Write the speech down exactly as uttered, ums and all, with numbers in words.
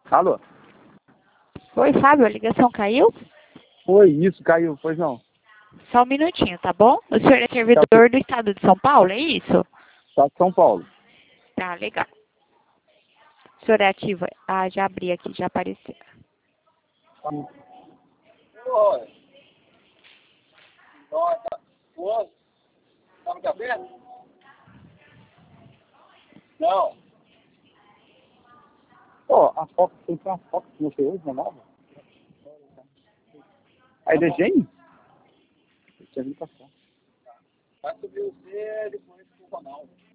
Alô? Oi, Fábio, a ligação caiu? Foi, isso, caiu, pois não. Só um minutinho, tá bom? O senhor é servidor do estado de São Paulo, é isso? Estado de São Paulo. Tá, legal. O senhor é ativo? Ah, já abri aqui, já apareceu. Oi. Nossa, oi. Tá no café? Não. Ó, a foto, tem uma foto que você hoje, não é nova? Aí, Tá bom. desenho? Tinha vindo pra cá. Vai subir você depois pro canal.